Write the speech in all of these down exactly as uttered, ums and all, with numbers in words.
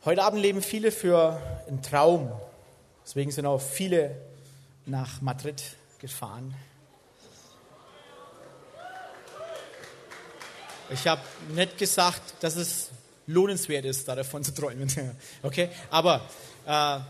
Heute Abend leben viele für einen Traum. Deswegen sind auch viele nach Madrid gefahren. Ich habe nicht gesagt, dass es lohnenswert ist, da davon zu träumen. Okay? Aber äh,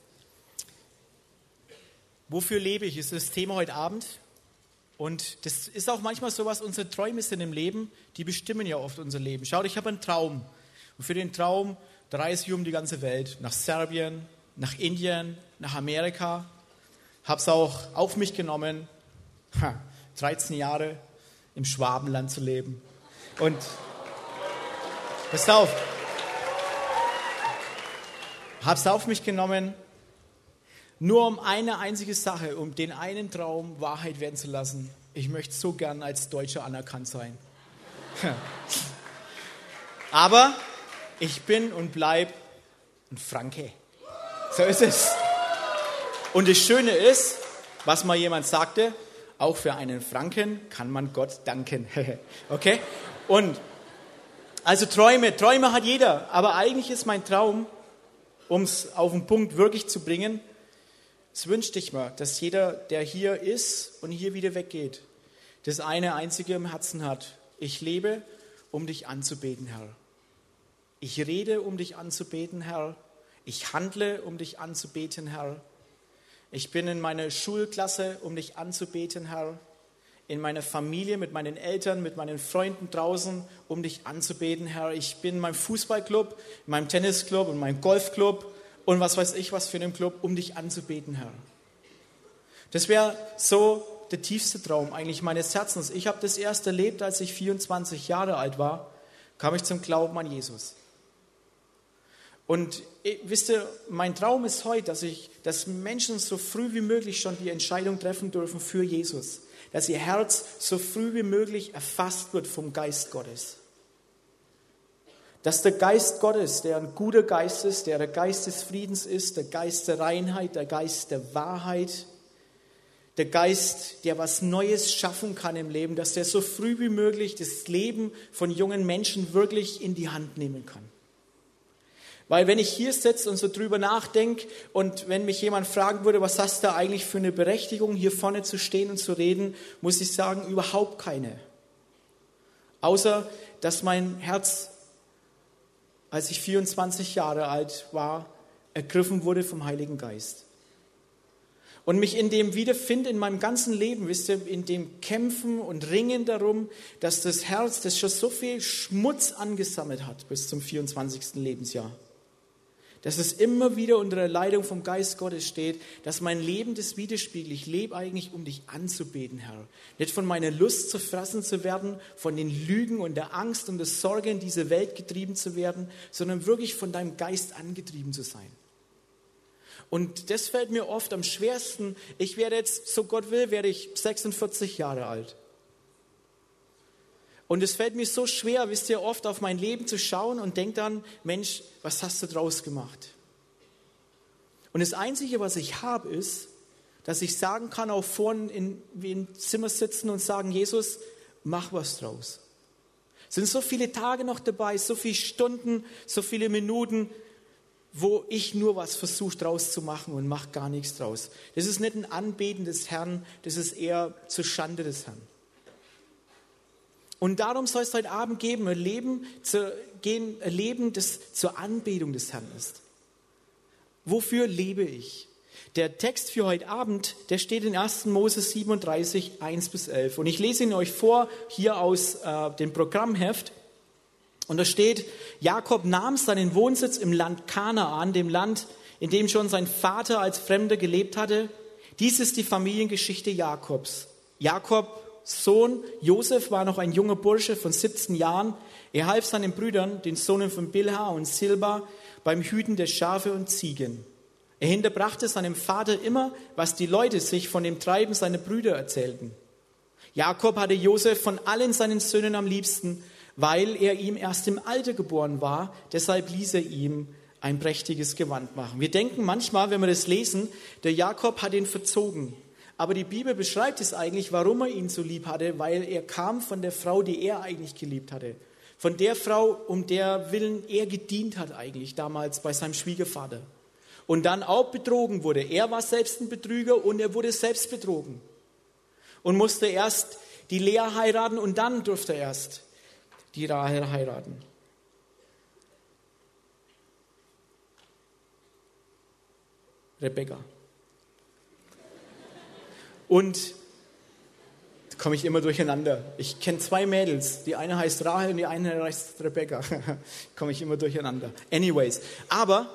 wofür lebe ich, ist das Thema heute Abend. Und das ist auch manchmal so, was unsere Träume sind im Leben, die bestimmen ja oft unser Leben. Schaut, ich habe einen Traum. Und für den Traum reise ich um die ganze Welt. Nach Serbien, nach Indien, nach Amerika. Habe es auch auf mich genommen, dreizehn Jahre im Schwabenland zu leben. Und passt auf, habe es auf mich genommen, nur um eine einzige Sache, um den einen Traum Wahrheit werden zu lassen. Ich möchte so gern als Deutscher anerkannt sein. Aber ich bin und bleib ein Franke. So ist es. Und das Schöne ist, was mal jemand sagte, auch für einen Franken kann man Gott danken. Okay? Und also Träume, Träume hat jeder. Aber eigentlich ist mein Traum, um es auf den Punkt wirklich zu bringen, das wünschte ich mir, dass jeder, der hier ist und hier wieder weggeht, das eine einzige im Herzen hat. Ich lebe, um dich anzubeten, Herr. Ich rede, um dich anzubeten, Herr. Ich handle, um dich anzubeten, Herr. Ich bin in meiner Schulklasse, um dich anzubeten, Herr. In meiner Familie, mit meinen Eltern, mit meinen Freunden draußen, um dich anzubeten, Herr. Ich bin in meinem Fußballclub, in meinem Tennisclub, in meinem Golfclub und was weiß ich, was für einen Club, um dich anzubeten, Herr. Das wäre so der tiefste Traum eigentlich meines Herzens. Ich habe das erst erlebt, als ich vierundzwanzig Jahre alt war, kam ich zum Glauben an Jesus. Und wisst ihr, mein Traum ist heute, dass, ich, dass Menschen so früh wie möglich schon die Entscheidung treffen dürfen für Jesus. Dass ihr Herz so früh wie möglich erfasst wird vom Geist Gottes. Dass der Geist Gottes, der ein guter Geist ist, der der Geist des Friedens ist, der Geist der Reinheit, der Geist der Wahrheit, der Geist, der was Neues schaffen kann im Leben, dass der so früh wie möglich das Leben von jungen Menschen wirklich in die Hand nehmen kann. Weil wenn ich hier sitze und so drüber nachdenke und wenn mich jemand fragen würde, was hast du eigentlich für eine Berechtigung, hier vorne zu stehen und zu reden, muss ich sagen, überhaupt keine. Außer, dass mein Herz, als ich vierundzwanzig Jahre alt war, ergriffen wurde vom Heiligen Geist. Und mich in dem wiederfinde in meinem ganzen Leben, wisst ihr, in dem Kämpfen und Ringen darum, dass das Herz, das schon so viel Schmutz angesammelt hat bis zum vierundzwanzigsten Lebensjahr, dass es immer wieder unter der Leitung vom Geist Gottes steht, dass mein Leben das widerspiegelt. Ich lebe eigentlich, um dich anzubeten, Herr. Nicht von meiner Lust zerfressen zu werden, von den Lügen und der Angst und der Sorge in diese Welt getrieben zu werden, sondern wirklich von deinem Geist angetrieben zu sein. Und das fällt mir oft am schwersten. Ich werde jetzt, so Gott will, werde ich sechsundvierzig Jahre alt. Und es fällt mir so schwer, wisst ihr, oft auf mein Leben zu schauen und denke dann, Mensch, was hast du draus gemacht? Und das Einzige, was ich habe, ist, dass ich sagen kann, auch vorne in, wie im Zimmer sitzen und sagen, Jesus, mach was draus. Es sind so viele Tage noch dabei, so viele Stunden, so viele Minuten, wo ich nur was versuche draus zu machen und mache gar nichts draus. Das ist nicht ein Anbeten des Herrn, das ist eher zur Schande des Herrn. Und darum soll es heute Abend geben, ein Leben, zu gehen, ein Leben, das zur Anbetung des Herrn ist. Wofür lebe ich? Der Text für heute Abend, der steht in ersten Mose siebenunddreißig, eins bis elf. Und ich lese ihn euch vor, hier aus äh, dem Programmheft. Und da steht, Jakob nahm seinen Wohnsitz im Land Kanaan, dem Land, in dem schon sein Vater als Fremder gelebt hatte. Dies ist die Familiengeschichte Jakobs. Jakob Sohn Josef war noch ein junger Bursche von siebzehn Jahren. Er half seinen Brüdern, den Sohnen von Bilha und Silba, beim Hüten der Schafe und Ziegen. Er hinterbrachte seinem Vater immer, was die Leute sich von dem Treiben seiner Brüder erzählten. Jakob hatte Josef von allen seinen Söhnen am liebsten, weil er ihm erst im Alter geboren war. Deshalb ließ er ihm ein prächtiges Gewand machen. Wir denken manchmal, wenn wir das lesen, der Jakob hat ihn verzogen. Aber die Bibel beschreibt es eigentlich, warum er ihn so lieb hatte, weil er kam von der Frau, die er eigentlich geliebt hatte. Von der Frau, um der Willen er gedient hat eigentlich damals bei seinem Schwiegervater. Und dann auch betrogen wurde. Er war selbst ein Betrüger und er wurde selbst betrogen. Und musste erst die Lea heiraten und dann durfte er erst die Rahel heiraten. Rebekka. Und da komme ich immer durcheinander. Ich kenne zwei Mädels. Die eine heißt Rahel und die eine heißt Rebekka. komme ich immer durcheinander. Anyways. Aber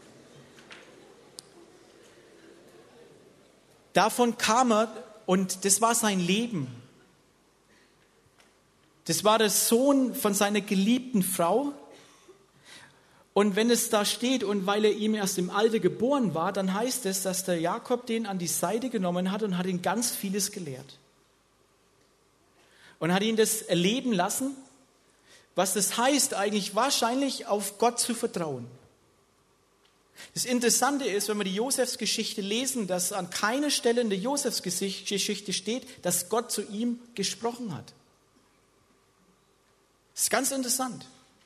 davon kam er und das war sein Leben. Das war der Sohn von seiner geliebten Frau. Und wenn es da steht, und weil er ihm erst im Alter geboren war, dann heißt es, dass der Jakob den an die Seite genommen hat und hat ihn ganz vieles gelehrt. Und hat ihn das erleben lassen, was das heißt, eigentlich wahrscheinlich auf Gott zu vertrauen. Das Interessante ist, wenn wir die Josefsgeschichte lesen, dass an keiner Stelle in der Josefsgeschichte steht, dass Gott zu ihm gesprochen hat. Das ist ganz interessant.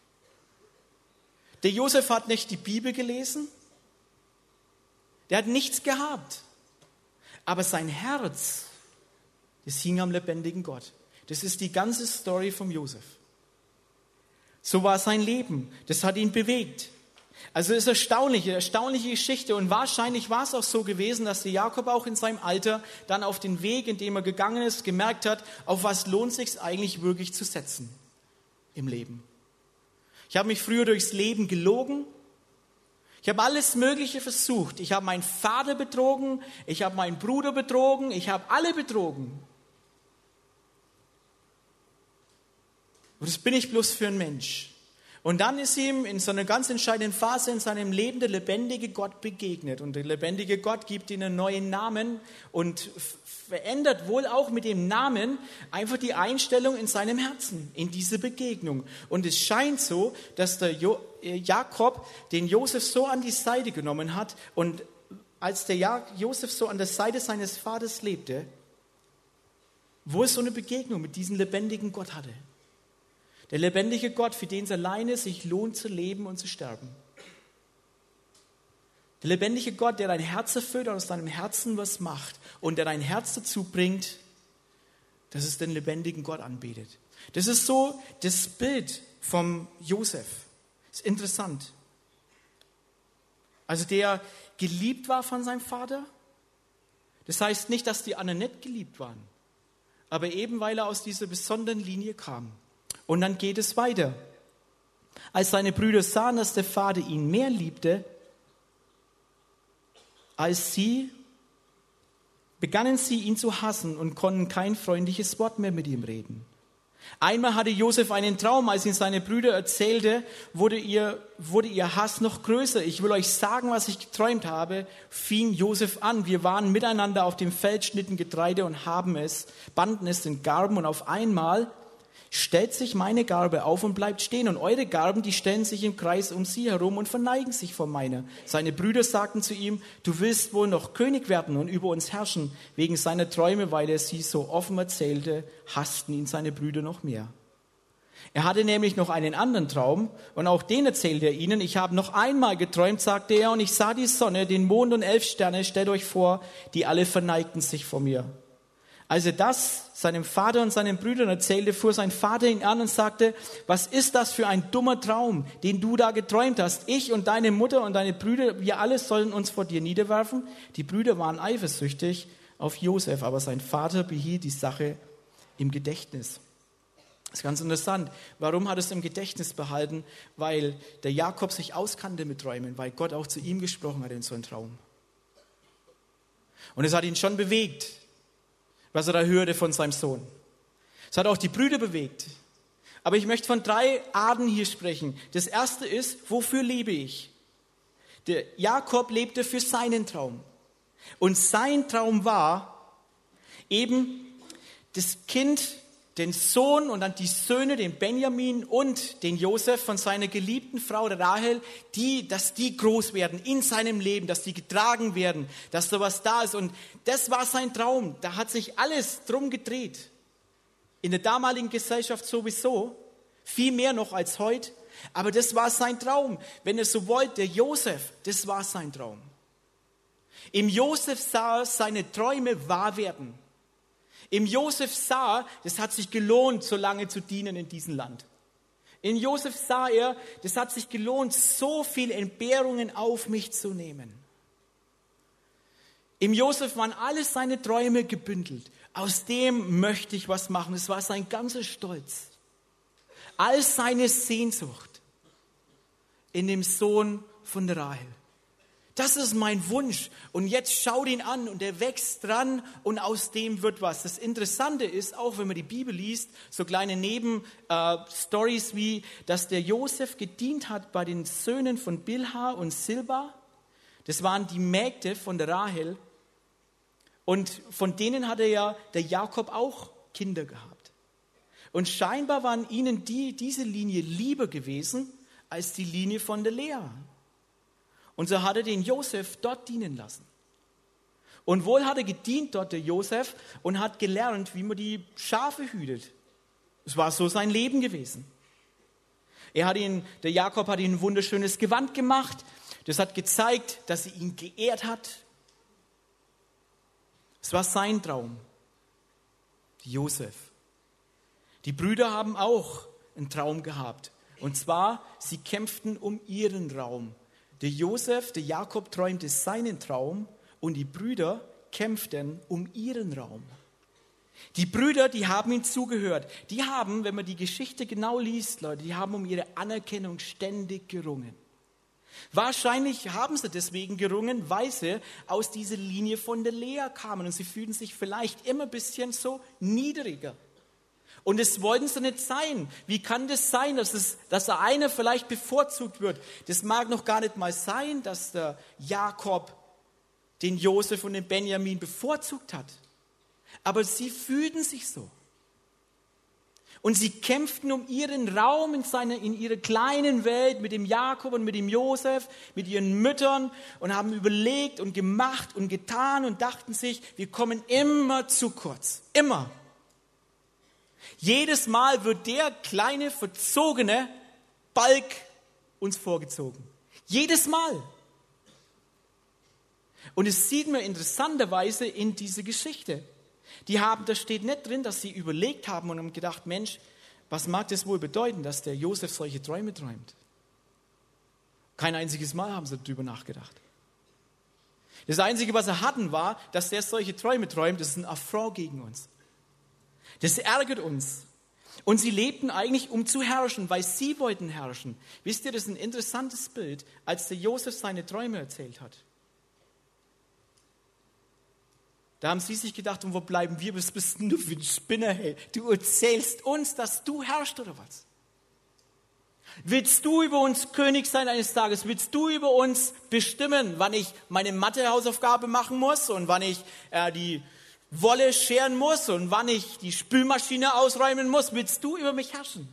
Der Josef hat nicht die Bibel gelesen, der hat nichts gehabt, aber sein Herz, das hing am lebendigen Gott. Das ist die ganze Story vom Josef. So war sein Leben, das hat ihn bewegt. Also es ist erstaunlich, eine erstaunliche Geschichte und wahrscheinlich war es auch so gewesen, dass der Jakob auch in seinem Alter dann auf den Weg, in dem er gegangen ist, gemerkt hat, auf was lohnt es sich eigentlich wirklich zu setzen im Leben. Ich habe mich früher durchs Leben gelogen. Ich habe alles Mögliche versucht. Ich habe meinen Vater betrogen. Ich habe meinen Bruder betrogen. Ich habe alle betrogen. Und das bin ich bloß für ein Mensch. Und dann ist ihm in so einer ganz entscheidenden Phase in seinem Leben der lebendige Gott begegnet. Und der lebendige Gott gibt ihm einen neuen Namen und verändert wohl auch mit dem Namen einfach die Einstellung in seinem Herzen, in diese Begegnung. Und es scheint so, dass der jo- Jakob den Josef so an die Seite genommen hat. Und als der ja- Josef so an der Seite seines Vaters lebte, wo es so eine Begegnung mit diesem lebendigen Gott hatte. Der lebendige Gott, für den es alleine sich lohnt zu leben und zu sterben. Der lebendige Gott, der dein Herz erfüllt und aus deinem Herzen was macht und der dein Herz dazu bringt, dass es den lebendigen Gott anbetet. Das ist so das Bild vom Josef. Das ist interessant. Also der geliebt war von seinem Vater. Das heißt nicht, dass die anderen nicht geliebt waren, aber eben weil er aus dieser besonderen Linie kam. Und dann geht es weiter. Als seine Brüder sahen, dass der Vater ihn mehr liebte als sie, begannen sie ihn zu hassen und konnten kein freundliches Wort mehr mit ihm reden. Einmal hatte Josef einen Traum, als ihn seine Brüder erzählte, wurde ihr, wurde ihr Hass noch größer. Ich will euch sagen, was ich geträumt habe, fing Josef an. Wir waren miteinander auf dem Feld, schnitten Getreide und haben es, banden es in Garben und auf einmal stellt sich meine Garbe auf und bleibt stehen und eure Garben, die stellen sich im Kreis um sie herum und verneigen sich vor meiner. Seine Brüder sagten zu ihm, du willst wohl noch König werden und über uns herrschen. Wegen seiner Träume, weil er sie so offen erzählte, hassten ihn seine Brüder noch mehr. Er hatte nämlich noch einen anderen Traum und auch den erzählte er ihnen. Ich habe noch einmal geträumt, sagte er, und ich sah die Sonne, den Mond und elf Sterne, stellt euch vor, die alle verneigten sich vor mir. Als er das seinem Vater und seinen Brüdern erzählte, fuhr sein Vater ihn an und sagte, was ist das für ein dummer Traum, den du da geträumt hast? Ich und deine Mutter und deine Brüder, wir alle sollen uns vor dir niederwerfen? Die Brüder waren eifersüchtig auf Josef, aber sein Vater behielt die Sache im Gedächtnis. Das ist ganz interessant. Warum hat er es im Gedächtnis behalten? Weil der Jakob sich auskannte mit Träumen, weil Gott auch zu ihm gesprochen hat in so einem Traum. Und es hat ihn schon bewegt, was er da hörte von seinem Sohn. Es hat auch die Brüder bewegt. Aber ich möchte von drei Arten hier sprechen. Das erste ist, wofür lebe ich? Der Jakob lebte für seinen Traum. Und sein Traum war eben das Kind, den Sohn und dann die Söhne, den Benjamin und den Josef von seiner geliebten Frau, der Rahel, die, dass die groß werden in seinem Leben, dass die getragen werden, dass sowas da ist. Und das war sein Traum. Da hat sich alles drum gedreht. In der damaligen Gesellschaft sowieso. Viel mehr noch als heute. Aber das war sein Traum. Wenn ihr so wollt, der Josef, das war sein Traum. Im Josef sah er seine Träume wahr werden. Im Josef sah, das hat sich gelohnt, so lange zu dienen in diesem Land. In Josef sah er, das hat sich gelohnt, so viele Entbehrungen auf mich zu nehmen. Im Josef waren alle seine Träume gebündelt. Aus dem möchte ich was machen. Es war sein ganzer Stolz. All seine Sehnsucht in dem Sohn von der Rahel. Das ist mein Wunsch. Und jetzt schaut ihn an und er wächst dran und aus dem wird was. Das Interessante ist, auch wenn man die Bibel liest, so kleine Nebenstories äh, wie, dass der Josef gedient hat bei den Söhnen von Bilha und Silba. Das waren die Mägde von der Rahel. Und von denen hatte ja der Jakob auch Kinder gehabt. Und scheinbar waren ihnen die, diese Linie lieber gewesen als die Linie von der Lea. Und so hat er den Josef dort dienen lassen. Und wohl hat er gedient dort, der Josef, und hat gelernt, wie man die Schafe hütet. Es war so sein Leben gewesen. Er hat ihn, der Jakob hat ihm ein wunderschönes Gewand gemacht. Das hat gezeigt, dass er ihn geehrt hat. Es war sein Traum. Josef. Die Brüder haben auch einen Traum gehabt. Und zwar, sie kämpften um ihren Traum. Der Josef, der Jakob träumte seinen Traum und die Brüder kämpften um ihren Traum. Die Brüder, die haben ihm zugehört. Die haben, wenn man die Geschichte genau liest, Leute, die haben um ihre Anerkennung ständig gerungen. Wahrscheinlich haben sie deswegen gerungen, weil sie aus dieser Linie von der Lea kamen und sie fühlten sich vielleicht immer ein bisschen so niedriger. Und es wollten sie nicht sein. Wie kann das sein, dass, es, dass der eine vielleicht bevorzugt wird? Das mag noch gar nicht mal sein, dass der Jakob den Josef und den Benjamin bevorzugt hat. Aber sie fühlten sich so. Und sie kämpften um ihren Raum in, seine, in ihrer kleinen Welt mit dem Jakob und mit dem Josef, mit ihren Müttern und haben überlegt und gemacht und getan und dachten sich, wir kommen immer zu kurz. Immer. Jedes Mal wird der kleine, verzogene Balk uns vorgezogen. Jedes Mal. Und es sieht man interessanterweise in dieser Geschichte. Die haben, da steht nicht drin, dass sie überlegt haben und haben gedacht, Mensch, was mag das wohl bedeuten, dass der Josef solche Träume träumt? Kein einziges Mal haben sie darüber nachgedacht. Das Einzige, was sie hatten, war, dass der solche Träume träumt, das ist ein Affront gegen uns. Das ärgert uns. Und sie lebten eigentlich, um zu herrschen, weil sie wollten herrschen. Wisst ihr, das ist ein interessantes Bild, als der Josef seine Träume erzählt hat. Da haben sie sich gedacht, und wo bleiben wir? Was bist denn du für ein Spinner, hey? Du erzählst uns, dass du herrschst, oder was? Willst du über uns König sein eines Tages? Willst du über uns bestimmen, wann ich meine Mathe-Hausaufgabe machen muss und wann ich äh, die Wolle scheren muss und wann ich die Spülmaschine ausräumen muss? Willst du über mich herrschen?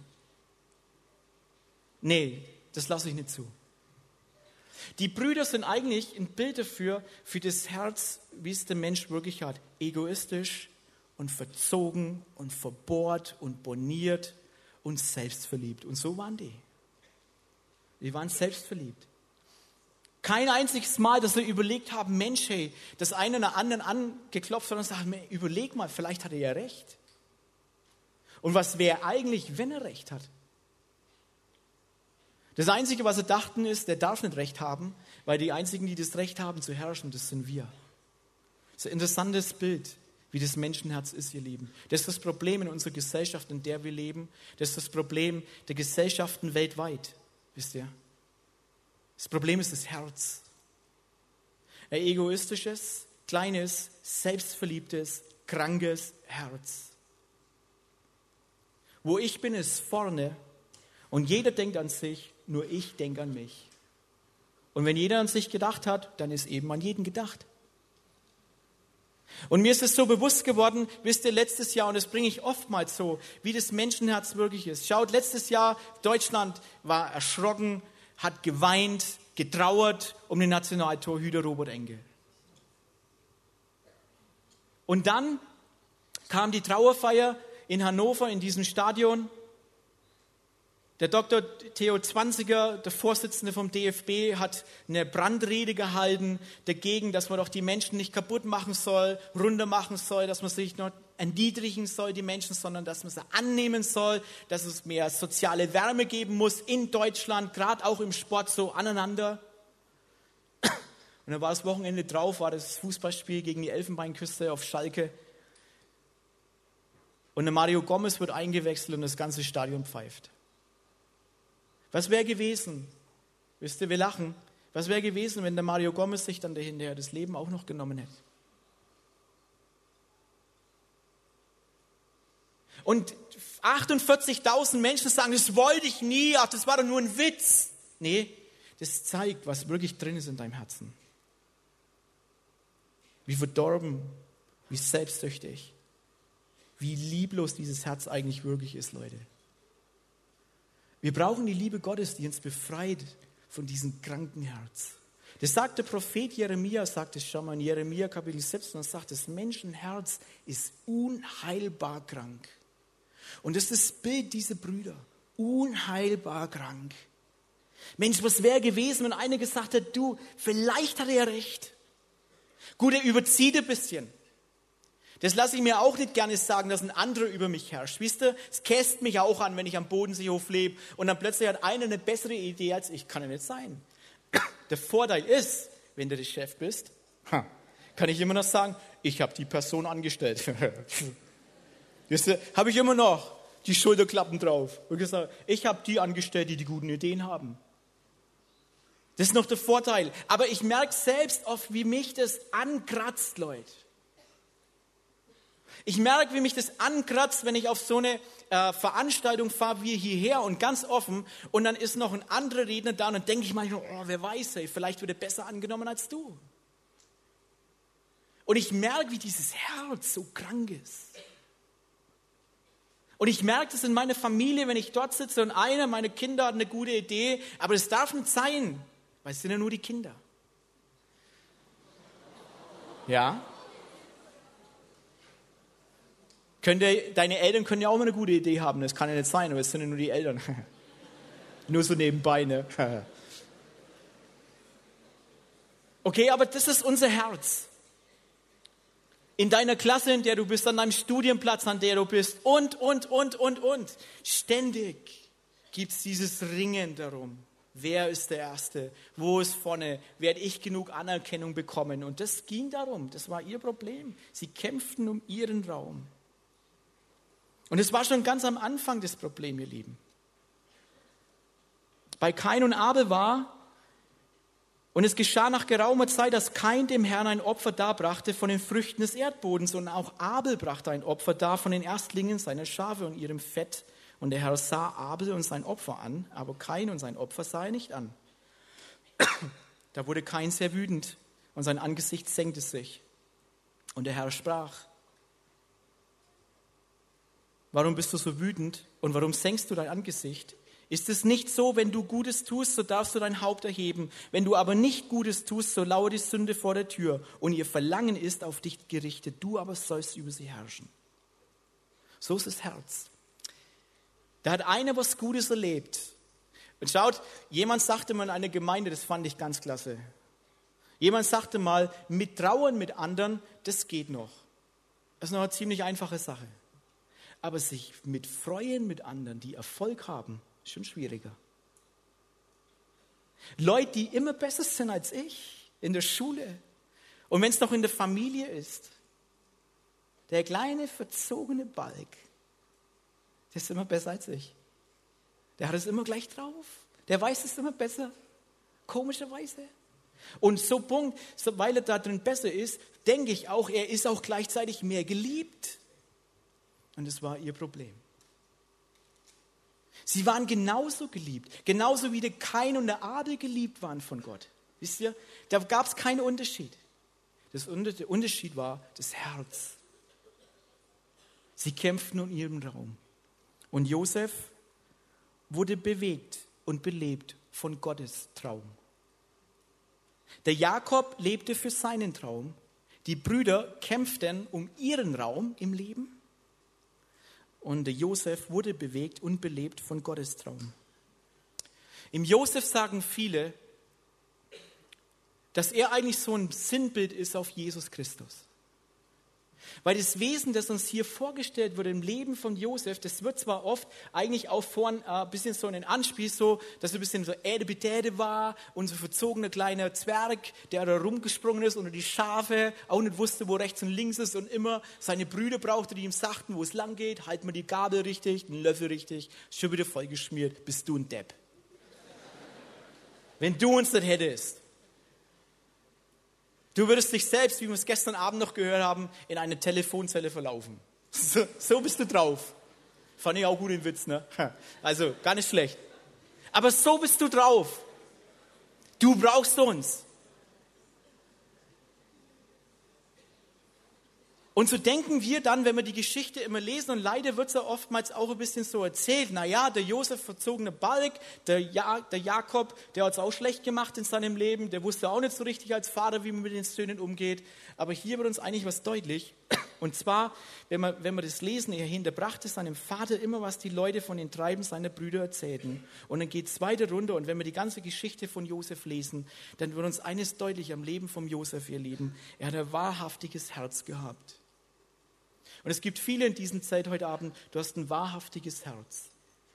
Nee, das lasse ich nicht zu. Die Brüder sind eigentlich ein Bild dafür, für das Herz, wie es der Mensch wirklich hat. Egoistisch und verzogen und verbohrt und borniert und selbstverliebt. Und so waren die. Die waren selbstverliebt. Kein einziges Mal, dass wir überlegt haben, Mensch, hey, das eine oder anderen angeklopft hat und sagt, überleg mal, vielleicht hat er ja recht. Und was wäre eigentlich, wenn er recht hat? Das Einzige, was sie dachten, ist, der darf nicht Recht haben, weil die Einzigen, die das Recht haben zu herrschen, das sind wir. Das ist ein interessantes Bild, wie das Menschenherz ist, ihr Lieben. Das ist das Problem in unserer Gesellschaft, in der wir leben. Das ist das Problem der Gesellschaften weltweit, wisst ihr? Das Problem ist das Herz. Ein egoistisches, kleines, selbstverliebtes, krankes Herz. Wo ich bin, ist vorne und jeder denkt an sich, nur ich denke an mich. Und wenn jeder an sich gedacht hat, dann ist eben an jeden gedacht. Und mir ist es so bewusst geworden, wisst ihr, letztes Jahr, und das bringe ich oftmals so, wie das Menschenherz wirklich ist. Schaut, letztes Jahr, Deutschland war erschrocken, hat geweint, getrauert um den Nationaltorhüter Robert Enke. Und dann kam die Trauerfeier in Hannover, in diesem Stadion. Der Doktor Theo Zwanziger, der Vorsitzende vom D F B, hat eine Brandrede gehalten dagegen, dass man doch die Menschen nicht kaputt machen soll, runter machen soll, dass man sich nicht erniedrigen soll, die Menschen, sondern dass man sie annehmen soll, dass es mehr soziale Wärme geben muss in Deutschland, gerade auch im Sport so aneinander. Und dann war das Wochenende drauf, war das Fußballspiel gegen die Elfenbeinküste auf Schalke. Und der Mario Gomez wird eingewechselt und das ganze Stadion pfeift. Was wäre gewesen, wisst ihr, wir lachen, was wäre gewesen, wenn der Mario Gomez sich dann dahinterher das Leben auch noch genommen hätte? Und achtundvierzigtausend Menschen sagen, das wollte ich nie, ach, das war doch nur ein Witz. Nee, das zeigt, was wirklich drin ist in deinem Herzen. Wie verdorben, wie selbstsüchtig, wie lieblos dieses Herz eigentlich wirklich ist, Leute. Wir brauchen die Liebe Gottes, die uns befreit von diesem kranken Herz. Das sagt der Prophet Jeremia, sagt es schon mal in Jeremia Kapitel siebzehn, und sagt, das Menschenherz ist unheilbar krank. Und das ist das Bild dieser Brüder, unheilbar krank. Mensch, was wäre gewesen, wenn einer gesagt hat, du, vielleicht hat er recht. Gut, er überzieht ein bisschen. Das lasse ich mir auch nicht gerne sagen, dass ein anderer über mich herrscht. Wisst ihr, es käst mich auch an, wenn ich am Bodenseehof lebe und dann plötzlich hat einer eine bessere Idee als ich. Kann ja nicht sein. Der Vorteil ist, wenn du der Chef bist, kann ich immer noch sagen, ich habe die Person angestellt. Wisst ihr, habe ich immer noch die Schulterklappen drauf. Ich habe die angestellt, die die guten Ideen haben. Das ist noch der Vorteil. Aber ich merke selbst oft, wie mich das ankratzt, Leute. Ich merke, wie mich das ankratzt, wenn ich auf so eine äh, Veranstaltung fahre wie hierher und ganz offen und dann ist noch ein anderer Redner da und dann denke ich manchmal, oh, wer weiß, ey, vielleicht wird er besser angenommen als du. Und ich merke, wie dieses Herz so krank ist. Und ich merke das in meiner Familie, wenn ich dort sitze und einer meiner Kinder hat eine gute Idee, aber das darf nicht sein, weil es sind ja nur die Kinder. Ja? Könnte, deine Eltern können ja auch mal eine gute Idee haben, das kann ja nicht sein, aber es sind ja nur die Eltern. Nur so nebenbei, ne? Okay, aber das ist unser Herz. In deiner Klasse, in der du bist, an deinem Studienplatz, an der du bist und, und, und, und, und. Ständig gibt es dieses Ringen darum. Wer ist der Erste? Wo ist vorne? Werde ich genug Anerkennung bekommen? Und das ging darum, das war ihr Problem. Sie kämpften um ihren Raum. Und es war schon ganz am Anfang das Problem, ihr Lieben. Bei Kain und Abel war, und es geschah nach geraumer Zeit, dass Kain dem Herrn ein Opfer darbrachte von den Früchten des Erdbodens, und auch Abel brachte ein Opfer dar von den Erstlingen seiner Schafe und ihrem Fett. Und der Herr sah Abel und sein Opfer an, aber Kain und sein Opfer sah er nicht an. Da wurde Kain sehr wütend und sein Angesicht senkte sich. Und der Herr sprach: Warum bist du so wütend und warum senkst du dein Angesicht? Ist es nicht so, wenn du Gutes tust, so darfst du dein Haupt erheben. Wenn du aber nicht Gutes tust, so lauert die Sünde vor der Tür und ihr Verlangen ist auf dich gerichtet. Du aber sollst über sie herrschen. So ist das Herz. Da hat einer was Gutes erlebt. Und schaut, jemand sagte mal in einer Gemeinde, das fand ich ganz klasse. Jemand sagte mal, mit Trauern mit anderen, das geht noch. Das ist noch eine ziemlich einfache Sache. Aber sich mit Freuen mit anderen, die Erfolg haben, ist schon schwieriger. Leute, die immer besser sind als ich in der Schule und wenn es noch in der Familie ist, der kleine verzogene Balk, der ist immer besser als ich. Der hat es immer gleich drauf. Der weiß es immer besser. Komischerweise. Und so Punkt, so, weil er da drin besser ist, denke ich auch, er ist auch gleichzeitig mehr geliebt. Und das war ihr Problem. Sie waren genauso geliebt, genauso wie der Kain und der Abel geliebt waren von Gott. Wisst ihr, da gab es keinen Unterschied. Das, der Unterschied war das Herz. Sie kämpften um ihren Raum. Und Josef wurde bewegt und belebt von Gottes Traum. Der Jakob lebte für seinen Traum. Die Brüder kämpften um ihren Raum im Leben. Und der Josef wurde bewegt und belebt von Gottes Traum. Im Josef sagen viele, dass er eigentlich so ein Sinnbild ist auf Jesus Christus. Weil das Wesen, das uns hier vorgestellt wird im Leben von Josef, das wird zwar oft eigentlich auch vorn äh, ein bisschen so ein Anspiel, so, dass er ein bisschen so Ädebetäde war und so verzogener kleiner Zwerg, der da rumgesprungen ist unter die Schafe, auch nicht wusste, wo rechts und links ist und immer seine Brüder brauchte, die ihm sagten, wo es lang geht, halt mal die Gabel richtig, den Löffel richtig, ist schon wieder vollgeschmiert, bist du ein Depp. Wenn du uns das hättest. Du würdest dich selbst, wie wir es gestern Abend noch gehört haben, in eine Telefonzelle verlaufen. So, so bist du drauf. Fand ich auch gut den Witz, ne? Also, gar nicht schlecht. Aber so bist du drauf. Du brauchst uns. Und so denken wir dann, wenn wir die Geschichte immer lesen, und leider wird es ja oftmals auch ein bisschen so erzählt, naja, der Josef verzogene Balg, der, ja, der Jakob, der hat es auch schlecht gemacht in seinem Leben, der wusste auch nicht so richtig als Vater, wie man mit den Söhnen umgeht. Aber hier wird uns eigentlich was deutlich. Und zwar, wenn wir, wenn wir das lesen, er hinterbrachte seinem Vater immer, was die Leute von den Treiben seiner Brüder erzählten. Und dann geht es weiter runter, und wenn wir die ganze Geschichte von Josef lesen, dann wird uns eines deutlich am Leben von Josef, ihr Lieben. Er hat ein wahrhaftiges Herz gehabt. Und es gibt viele in dieser Zeit heute Abend, du hast ein wahrhaftiges Herz.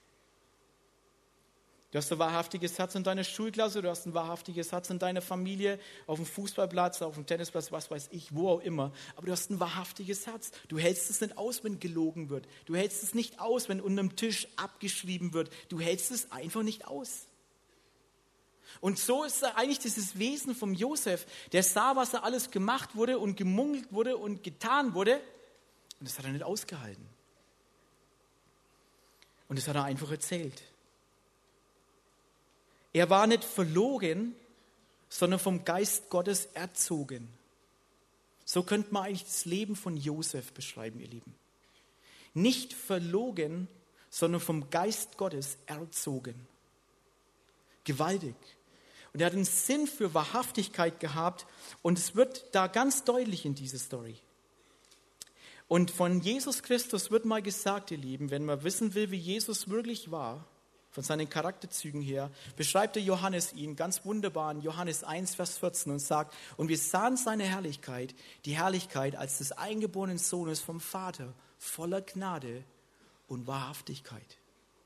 Du hast ein wahrhaftiges Herz in deiner Schulklasse, du hast ein wahrhaftiges Herz in deiner Familie, auf dem Fußballplatz, auf dem Tennisplatz, was weiß ich, wo auch immer. Aber du hast ein wahrhaftiges Herz. Du hältst es nicht aus, wenn gelogen wird. Du hältst es nicht aus, wenn unterm Tisch abgeschrieben wird. Du hältst es einfach nicht aus. Und so ist eigentlich dieses Wesen vom Josef. Der sah, was er alles gemacht wurde und gemungelt wurde und getan wurde. Und das hat er nicht ausgehalten. Und das hat er einfach erzählt. Er war nicht verlogen, sondern vom Geist Gottes erzogen. So könnte man eigentlich das Leben von Josef beschreiben, ihr Lieben. Nicht verlogen, sondern vom Geist Gottes erzogen. Gewaltig. Und er hat einen Sinn für Wahrhaftigkeit gehabt. Und es wird da ganz deutlich in dieser Story. Und von Jesus Christus wird mal gesagt, ihr Lieben, wenn man wissen will, wie Jesus wirklich war, von seinen Charakterzügen her, beschreibt der Johannes ihn ganz wunderbar in Johannes eins, Vers vierzehn und sagt, und wir sahen seine Herrlichkeit, die Herrlichkeit als des eingeborenen Sohnes vom Vater, voller Gnade und Wahrhaftigkeit.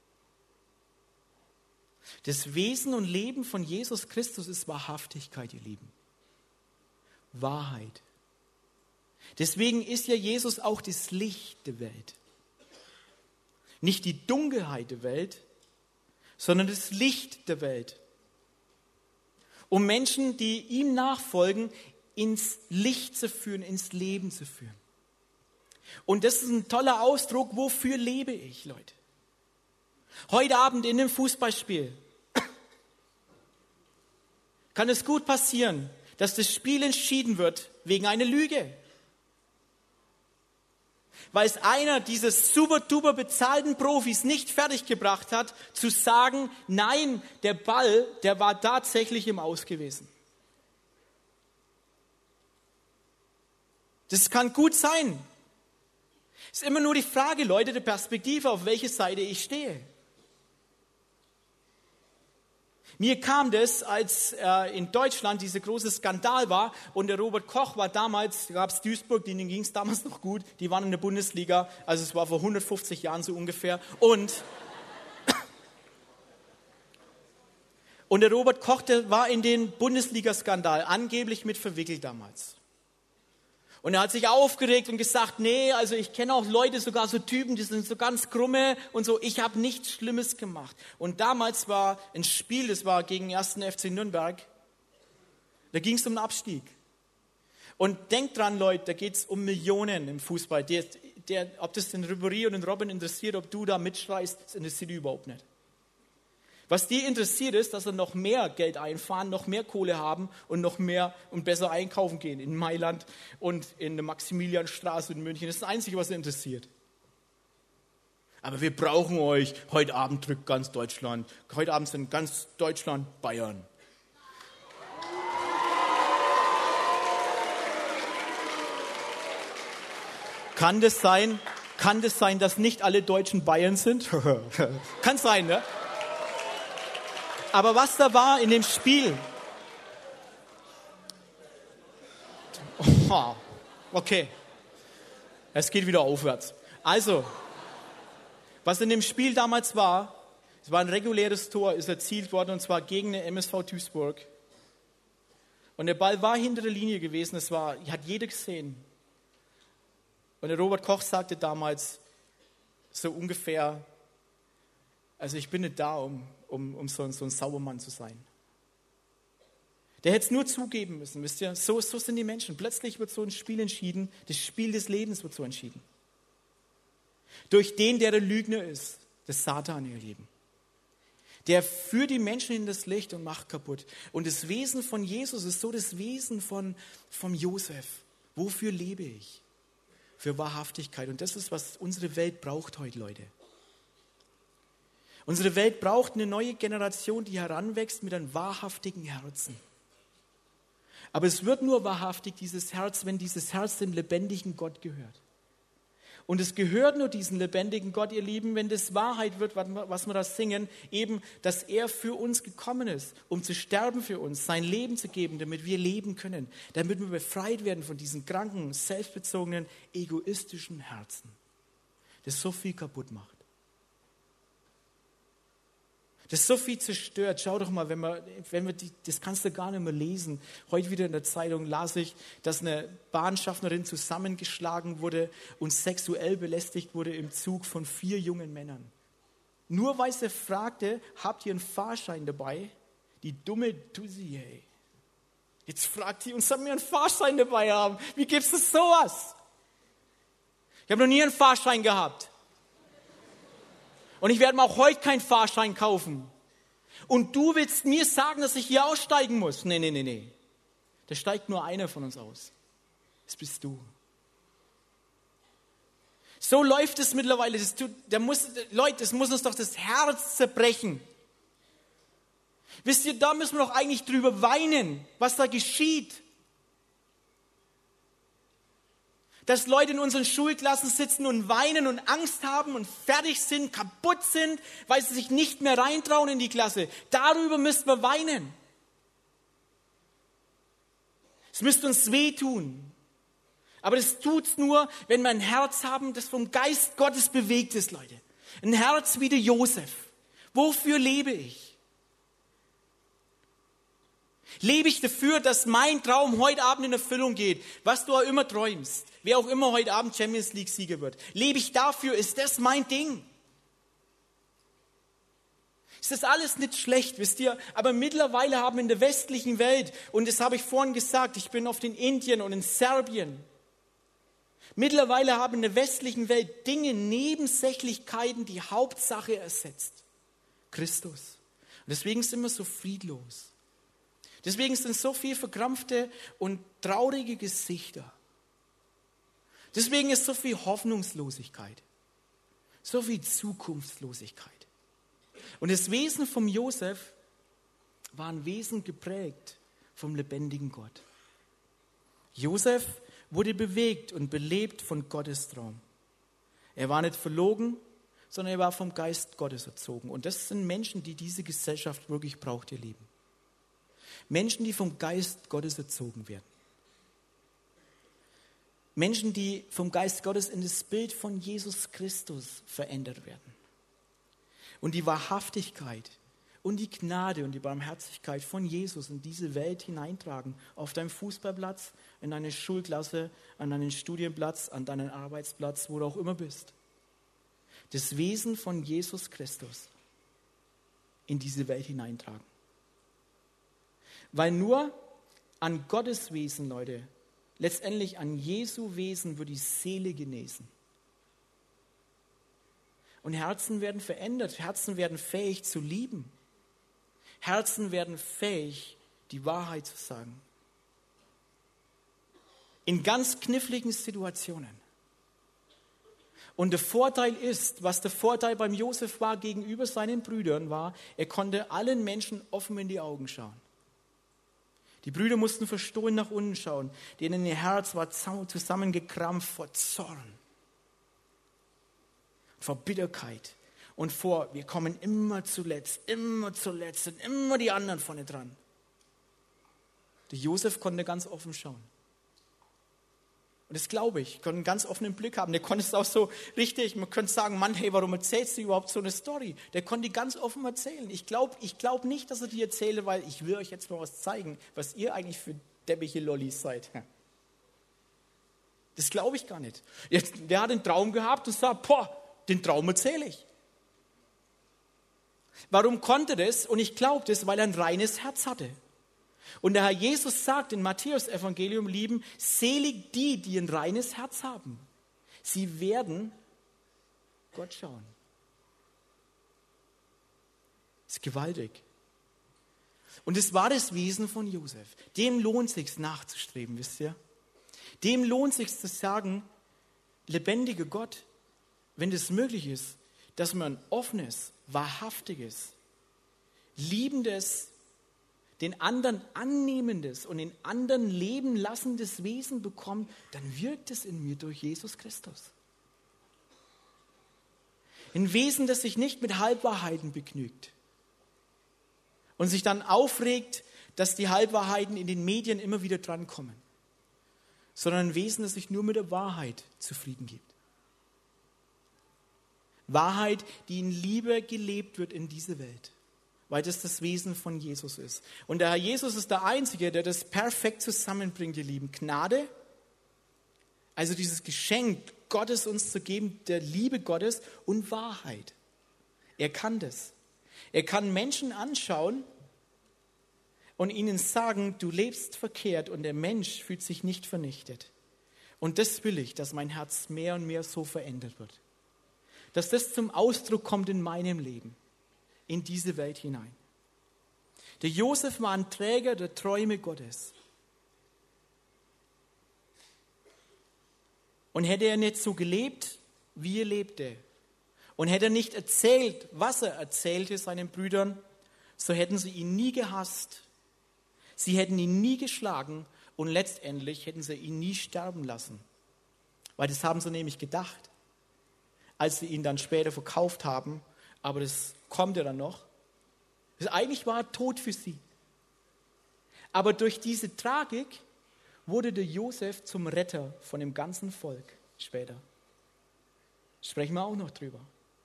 Das Wesen und Leben von Jesus Christus ist Wahrhaftigkeit, ihr Lieben. Wahrheit. Deswegen ist ja Jesus auch das Licht der Welt. Nicht die Dunkelheit der Welt, sondern das Licht der Welt. Um Menschen, die ihm nachfolgen, ins Licht zu führen, ins Leben zu führen. Und das ist ein toller Ausdruck, wofür lebe ich, Leute? Heute Abend in einem Fußballspiel kann es gut passieren, dass das Spiel entschieden wird wegen einer Lüge. Weil es einer dieser super-duper bezahlten Profis nicht fertiggebracht hat, zu sagen, nein, der Ball, der war tatsächlich im Aus gewesen. Das kann gut sein. Es ist immer nur die Frage, Leute, der Perspektive, auf welche Seite ich stehe. Mir kam das, als äh, in Deutschland dieser große Skandal war und der Robert Koch war damals, da gab es Duisburg, denen ging es damals noch gut, die waren in der Bundesliga, also es war vor hundertfünfzig Jahren so ungefähr. Und, und der Robert Koch, der war in den Bundesliga-Skandal angeblich mit verwickelt damals. Und er hat sich aufgeregt und gesagt, nee, also ich kenne auch Leute, sogar so Typen, die sind so ganz krumme und so, ich habe nichts Schlimmes gemacht. Und damals war ein Spiel, das war gegen den ersten F C Nürnberg, da ging es um den Abstieg. Und denkt dran, Leute, da geht es um Millionen im Fußball. Der, der, ob das den Ribéry und den Robin interessiert, ob du da mitschreist, das interessiert die überhaupt nicht. Was die interessiert ist, dass sie noch mehr Geld einfahren, noch mehr Kohle haben und noch mehr und besser einkaufen gehen in Mailand und in der Maximilianstraße in München. Das ist das Einzige, was sie interessiert. Aber wir brauchen euch. Heute Abend drückt ganz Deutschland. Heute Abend sind ganz Deutschland Bayern. Kann das sein, kann das sein, dass nicht alle Deutschen Bayern sind? Kann sein, ne? Aber was da war in dem Spiel, oh, okay, es geht wieder aufwärts. Also, was in dem Spiel damals war, es war ein reguläres Tor, ist erzielt worden, und zwar gegen den M S V Duisburg. Und der Ball war hinter der Linie gewesen, das war, hat jeder gesehen. Und der Robert Koch sagte damals so ungefähr, also ich bin nicht da, um, um, um so, so ein Saubermann zu sein. Der hätte es nur zugeben müssen, wisst ihr, so, so sind die Menschen. Plötzlich wird so ein Spiel entschieden, das Spiel des Lebens wird so entschieden. Durch den, der der Lügner ist, das Satan, ihr Lieben. Der führt die Menschen in das Licht und macht kaputt. Und das Wesen von Jesus ist so das Wesen von, von Josef. Wofür lebe ich? Für Wahrhaftigkeit. Und das ist, was unsere Welt braucht heute, Leute. Unsere Welt braucht eine neue Generation, die heranwächst mit einem wahrhaftigen Herzen. Aber es wird nur wahrhaftig, dieses Herz, wenn dieses Herz dem lebendigen Gott gehört. Und es gehört nur diesem lebendigen Gott, ihr Lieben, wenn das Wahrheit wird, was wir da singen, eben, dass er für uns gekommen ist, um zu sterben für uns, sein Leben zu geben, damit wir leben können, damit wir befreit werden von diesen kranken, selbstbezogenen, egoistischen Herzen, das so viel kaputt macht. Das so viel zerstört. Schau doch mal, wenn wir, wenn wir die, das kannst du gar nicht mehr lesen. Heute wieder in der Zeitung las ich, dass eine Bahnschaffnerin zusammengeschlagen wurde und sexuell belästigt wurde im Zug von vier jungen Männern. Nur weil sie fragte, habt ihr einen Fahrschein dabei? Die dumme Tussi, hey. Jetzt fragt die uns, ob wir einen Fahrschein dabei haben. Wie gibt's das sowas? Ich habe noch nie einen Fahrschein gehabt. Und ich werde mir auch heute keinen Fahrschein kaufen. Und du willst mir sagen, dass ich hier aussteigen muss? Nee, nee, nee, nee. Da steigt nur einer von uns aus. Das bist du. So läuft es mittlerweile. Das tut, da muss, Leute, das muss uns doch das Herz zerbrechen. Wisst ihr, da müssen wir doch eigentlich drüber weinen, was da geschieht. Dass Leute in unseren Schulklassen sitzen und weinen und Angst haben und fertig sind, kaputt sind, weil sie sich nicht mehr reintrauen in die Klasse. Darüber müssen wir weinen. Es müsste uns wehtun. Aber das tut's nur, wenn wir ein Herz haben, das vom Geist Gottes bewegt ist, Leute. Ein Herz wie der Josef. Wofür lebe ich? Lebe ich dafür, dass mein Traum heute Abend in Erfüllung geht, was du auch immer träumst, wer auch immer heute Abend Champions League Sieger wird. Lebe ich dafür, ist das mein Ding? Ist das alles nicht schlecht, wisst ihr? Aber mittlerweile haben in der westlichen Welt, und das habe ich vorhin gesagt, ich bin oft in Indien und in Serbien, mittlerweile haben in der westlichen Welt Dinge, Nebensächlichkeiten die Hauptsache ersetzt. Christus. Und deswegen sind wir so friedlos. Deswegen sind so viele verkrampfte und traurige Gesichter. Deswegen ist so viel Hoffnungslosigkeit, so viel Zukunftslosigkeit. Und das Wesen vom Josef war ein Wesen geprägt vom lebendigen Gott. Josef wurde bewegt und belebt von Gottes Traum. Er war nicht verlogen, sondern er war vom Geist Gottes erzogen. Und das sind Menschen, die diese Gesellschaft wirklich braucht, ihr Lieben. Menschen, die vom Geist Gottes erzogen werden. Menschen, die vom Geist Gottes in das Bild von Jesus Christus verändert werden. Und die Wahrhaftigkeit und die Gnade und die Barmherzigkeit von Jesus in diese Welt hineintragen. Auf deinem Fußballplatz, in deine Schulklasse, an deinen Studienplatz, an deinen Arbeitsplatz, wo du auch immer bist. Das Wesen von Jesus Christus in diese Welt hineintragen. Weil nur an Gottes Wesen, Leute, letztendlich an Jesu Wesen wird die Seele genesen. Und Herzen werden verändert, Herzen werden fähig zu lieben. Herzen werden fähig, die Wahrheit zu sagen. In ganz kniffligen Situationen. Und der Vorteil ist, was der Vorteil beim Josef war gegenüber seinen Brüdern war, er konnte allen Menschen offen in die Augen schauen. Die Brüder mussten verstohlen nach unten schauen, denen ihr Herz war zusammengekrampft vor Zorn, vor Bitterkeit. und vor, wir kommen immer zuletzt, immer zuletzt, sind immer die anderen vorne dran. Der Josef konnte ganz offen schauen. Und das glaube ich, konnte einen ganz offenen Blick haben. Der konnte es auch so richtig, man könnte sagen, Mann, hey, warum erzählst du überhaupt so eine Story? Der konnte die ganz offen erzählen. Ich glaube ich glaub nicht, dass er die erzähle, weil ich will euch jetzt mal was zeigen, was ihr eigentlich für dämliche Lollis seid. Das glaube ich gar nicht. Jetzt, der hat einen Traum gehabt und sagt, boah, den Traum erzähle ich. Warum konnte das? Und ich glaube das, weil er ein reines Herz hatte. Und der Herr Jesus sagt in Matthäus-Evangelium, lieben, selig die, die ein reines Herz haben. Sie werden Gott schauen. Das ist gewaltig. Und es war das Wesen von Josef. Dem lohnt es sich nachzustreben, wisst ihr? Dem lohnt es sich zu sagen, lebendiger Gott, wenn das möglich ist, dass man ein offenes, wahrhaftiges, liebendes, den anderen annehmendes und den anderen leben lassendes Wesen bekommt, dann wirkt es in mir durch Jesus Christus. Ein Wesen, das sich nicht mit Halbwahrheiten begnügt und sich dann aufregt, dass die Halbwahrheiten in den Medien immer wieder drankommen, sondern ein Wesen, das sich nur mit der Wahrheit zufrieden gibt. Wahrheit, die in Liebe gelebt wird in diese Welt. Weil das das Wesen von Jesus ist. Und der Herr Jesus ist der Einzige, der das perfekt zusammenbringt, ihr Lieben. Gnade, also dieses Geschenk Gottes uns zu geben, der Liebe Gottes und Wahrheit. Er kann das. Er kann Menschen anschauen und ihnen sagen, du lebst verkehrt und der Mensch fühlt sich nicht vernichtet. Und das will ich, dass mein Herz mehr und mehr so verändert wird. Dass das zum Ausdruck kommt in meinem Leben. In diese Welt hinein. Der Josef war ein Träger der Träume Gottes. Und hätte er nicht so gelebt, wie er lebte, und hätte er nicht erzählt, was er erzählte seinen Brüdern, so hätten sie ihn nie gehasst, sie hätten ihn nie geschlagen und letztendlich hätten sie ihn nie sterben lassen. Weil das haben sie nämlich gedacht, als sie ihn dann später verkauft haben, aber das kommt ja dann noch. Eigentlich war er tot für sie. Aber durch diese Tragik wurde der Josef zum Retter von dem ganzen Volk später. Sprechen wir auch noch drüber.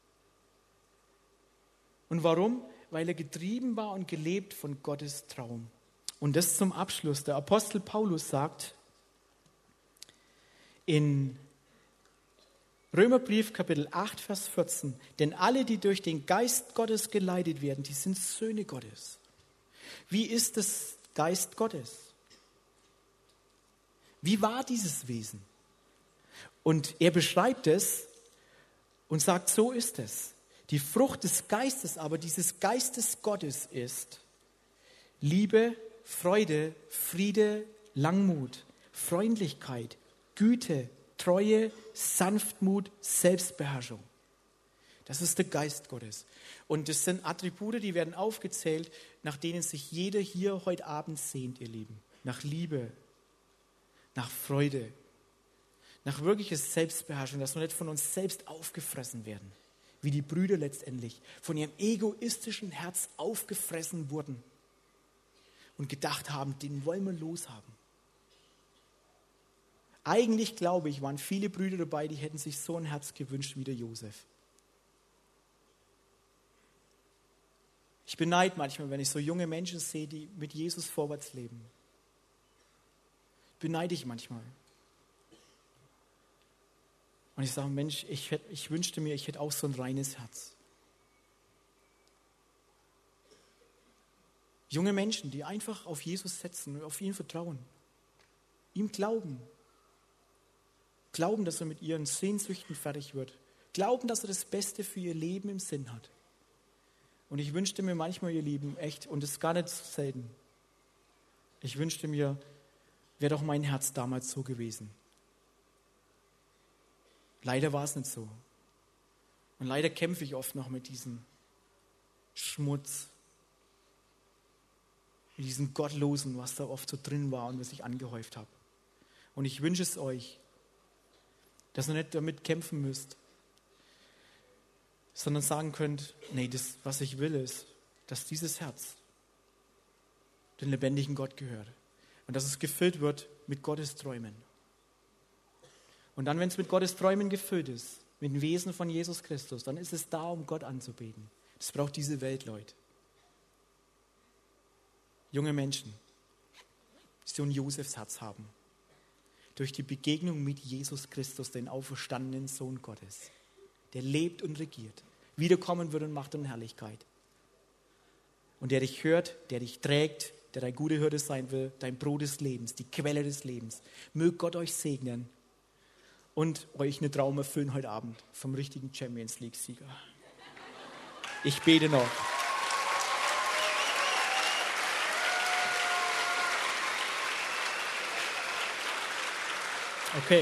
Und warum? Weil er getrieben war und gelebt von Gottes Traum. Und das zum Abschluss. Der Apostel Paulus sagt in Römerbrief, Kapitel acht, Vers vierzehn. Denn alle, die durch den Geist Gottes geleitet werden, die sind Söhne Gottes. Wie ist das Geist Gottes? Wie war dieses Wesen? Und er beschreibt es und sagt, so ist es. Die Frucht des Geistes aber, dieses Geistes Gottes ist Liebe, Freude, Friede, Langmut, Freundlichkeit, Güte, Treue, Sanftmut, Selbstbeherrschung. Das ist der Geist Gottes. Und das sind Attribute, die werden aufgezählt, nach denen sich jeder hier heute Abend sehnt, ihr Lieben. Nach Liebe, nach Freude, nach wirkliches Selbstbeherrschung, dass wir nicht von uns selbst aufgefressen werden, wie die Brüder letztendlich von ihrem egoistischen Herz aufgefressen wurden und gedacht haben, den wollen wir loshaben. Eigentlich, glaube ich, waren viele Brüder dabei, die hätten sich so ein Herz gewünscht wie der Josef. Ich beneide manchmal, wenn ich so junge Menschen sehe, die mit Jesus vorwärts leben. Beneide ich manchmal. Und ich sage, Mensch, ich, hätte, ich wünschte mir, ich hätte auch so ein reines Herz. Junge Menschen, die einfach auf Jesus setzen, auf ihn vertrauen, ihm glauben. Glauben, dass er mit ihren Sehnsüchten fertig wird. Glauben, dass er das Beste für ihr Leben im Sinn hat. Und ich wünschte mir manchmal, ihr Lieben, echt, und das ist gar nicht so selten, ich wünschte mir, wäre doch mein Herz damals so gewesen. Leider war es nicht so. Und leider kämpfe ich oft noch mit diesem Schmutz, mit diesem Gottlosen, was da oft so drin war und was ich angehäuft habe. Und ich wünsche es euch, dass ihr nicht damit kämpfen müsst, sondern sagen könnt, nee, das, was ich will, ist, dass dieses Herz den lebendigen Gott gehört und dass es gefüllt wird mit Gottes Träumen. Und dann, wenn es mit Gottes Träumen gefüllt ist, mit dem Wesen von Jesus Christus, dann ist es da, um Gott anzubeten. Das braucht diese Welt, Leute. Junge Menschen, die so ein Josefsherz haben, durch die Begegnung mit Jesus Christus, den auferstandenen Sohn Gottes, der lebt und regiert, wiederkommen wird in Macht und Herrlichkeit. Und der dich hört, der dich trägt, der dein gute Hirte sein will, dein Brot des Lebens, die Quelle des Lebens. Möge Gott euch segnen und euch einen Traum erfüllen heute Abend vom richtigen Champions League-Sieger. Ich bete noch. Okay.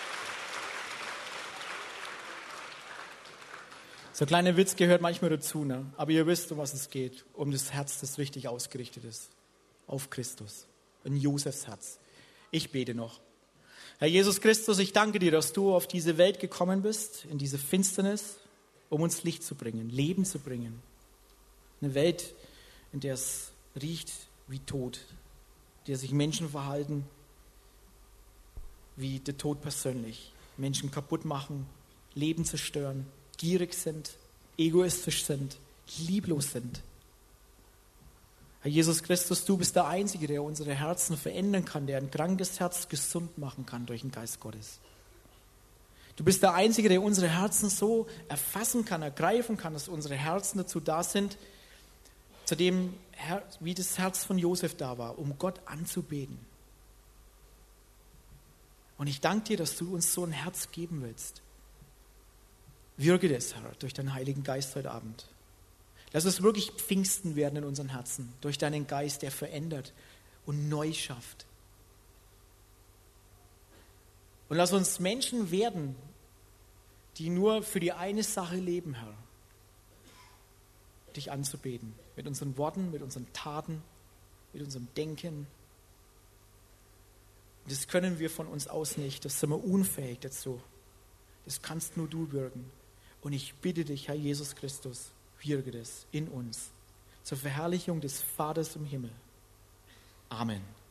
So ein kleiner Witz gehört manchmal dazu, ne? Aber ihr wisst, um was es geht. Um das Herz, das richtig ausgerichtet ist. Auf Christus. Ein Josefsherz. Ich bete noch. Herr Jesus Christus, ich danke dir, dass du auf diese Welt gekommen bist, in diese Finsternis, um uns Licht zu bringen, Leben zu bringen. Eine Welt, in der es riecht wie Tod, in der sich Menschen verhalten wie der Tod persönlich. Menschen kaputt machen, Leben zerstören, gierig sind, egoistisch sind, lieblos sind. Herr Jesus Christus, du bist der Einzige, der unsere Herzen verändern kann, der ein krankes Herz gesund machen kann durch den Geist Gottes. Du bist der Einzige, der unsere Herzen so erfassen kann, ergreifen kann, dass unsere Herzen dazu da sind, zu dem, wie das Herz von Josef da war, um Gott anzubeten. Und ich danke dir, dass du uns so ein Herz geben willst. Wirke das, Herr, durch deinen Heiligen Geist heute Abend. Lass es wirklich Pfingsten werden in unseren Herzen, durch deinen Geist, der verändert und neu schafft. Und lass uns Menschen werden, die nur für die eine Sache leben, Herr. Dich anzubeten. Mit unseren Worten, mit unseren Taten, mit unserem Denken. Das können wir von uns aus nicht. Das sind wir unfähig dazu. Das kannst nur du wirken. Und ich bitte dich, Herr Jesus Christus, wirke das in uns. Zur Verherrlichung des Vaters im Himmel. Amen.